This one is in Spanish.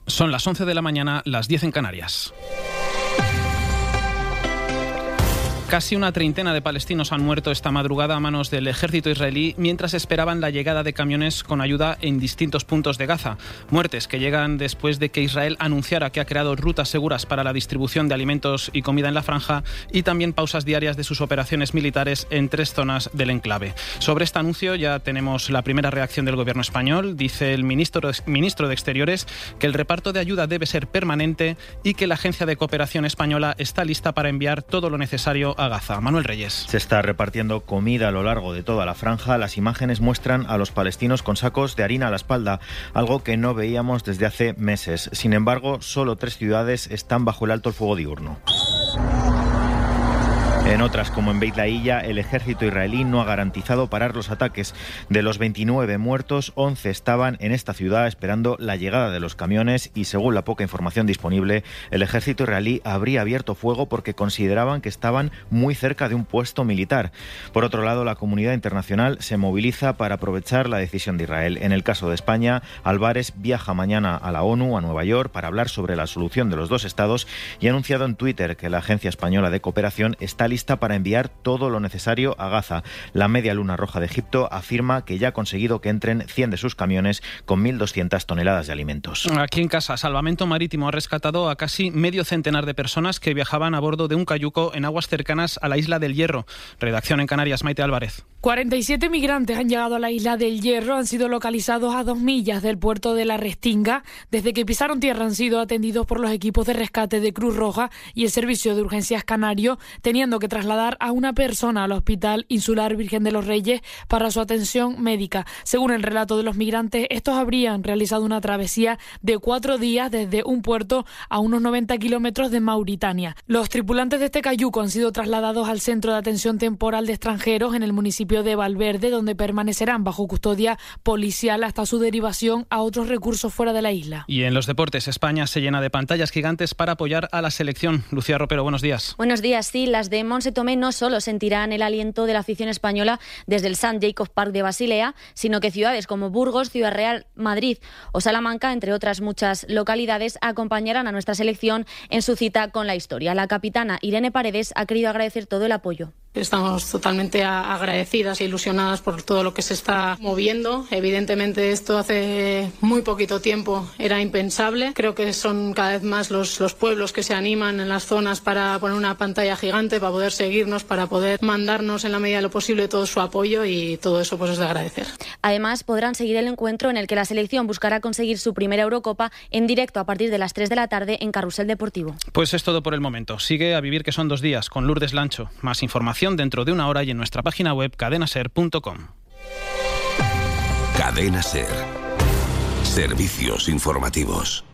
Son las 11 de la mañana, las 10 en Canarias. Casi una treintena de palestinos han muerto esta madrugada a manos del ejército israelí mientras esperaban la llegada de camiones con ayuda en distintos puntos de Gaza. Muertes que llegan después de que Israel anunciara que ha creado rutas seguras para la distribución de alimentos y comida en la franja y también pausas diarias de sus operaciones militares en 3 zonas del enclave. Sobre este anuncio ya tenemos la primera reacción del gobierno español. Dice el ministro de Exteriores que el reparto de ayuda debe ser permanente y que la Agencia de Cooperación Española está lista para enviar todo lo necesario a Gaza. Manuel Reyes. Se está repartiendo comida a lo largo de toda la franja. Las imágenes muestran a los palestinos con sacos de harina a la espalda, algo que no veíamos desde hace meses. Sin embargo, solo 3 ciudades están bajo el alto el fuego diurno. En otras, como en Beit Lahiya, el ejército israelí no ha garantizado parar los ataques. De los 29 muertos, 11 estaban en esta ciudad esperando la llegada de los camiones y, según la poca información disponible, el ejército israelí habría abierto fuego porque consideraban que estaban muy cerca de un puesto militar. Por otro lado, la comunidad internacional se moviliza para aprovechar la decisión de Israel. En el caso de España, Álvarez viaja mañana a la ONU, a Nueva York, para hablar sobre la solución de los 2 estados y ha anunciado en Twitter que la Agencia Española de Cooperación está lista para enviar todo lo necesario a Gaza. La Media Luna Roja de Egipto afirma que ya ha conseguido que entren 100 de sus camiones con 1.200 toneladas de alimentos. Aquí en casa, Salvamento Marítimo ha rescatado a casi medio centenar de personas que viajaban a bordo de un cayuco en aguas cercanas a la isla del Hierro. Redacción en Canarias, Maite Álvarez. 47 migrantes han llegado a la isla del Hierro, han sido localizados a 2 millas del puerto de La Restinga. Desde que pisaron tierra han sido atendidos por los equipos de rescate de Cruz Roja y el Servicio de Urgencias Canario, teniendo que trasladar a una persona al Hospital Insular Virgen de los Reyes para su atención médica. Según el relato de los migrantes, estos habrían realizado una travesía de 4 días desde un puerto a unos 90 kilómetros de Mauritania. Los tripulantes de este cayuco han sido trasladados al Centro de Atención Temporal de Extranjeros en el municipio de Valverde, donde permanecerán bajo custodia policial hasta su derivación a otros recursos fuera de la isla. Y en los deportes, España se llena de pantallas gigantes para apoyar a la selección. Lucía Ropero, buenos días. Buenos días, sí, las de Montse Tomé no solo sentirán el aliento de la afición española desde el St. Jacob Park de Basilea, sino que ciudades como Burgos, Ciudad Real, Madrid o Salamanca, entre otras muchas localidades, acompañarán a nuestra selección en su cita con la historia. La capitana Irene Paredes ha querido agradecer todo el apoyo. Estamos totalmente agradecidas e ilusionadas por todo lo que se está moviendo. Evidentemente esto hace muy poquito tiempo era impensable. Creo que son cada vez más los pueblos que se animan en las zonas para poner una pantalla gigante, para poder seguirnos, para poder mandarnos en la medida de lo posible todo su apoyo, y todo eso pues es de agradecer. Además podrán seguir el encuentro en el que la selección buscará conseguir su primera Eurocopa en directo a partir de las 3 de la tarde en Carrusel Deportivo. Pues es todo por el momento. Sigue A Vivir, que son 2 días, con Lourdes Lancho. Más información dentro de una hora y en nuestra página web cadenaser.com. Cadena Ser. Servicios informativos.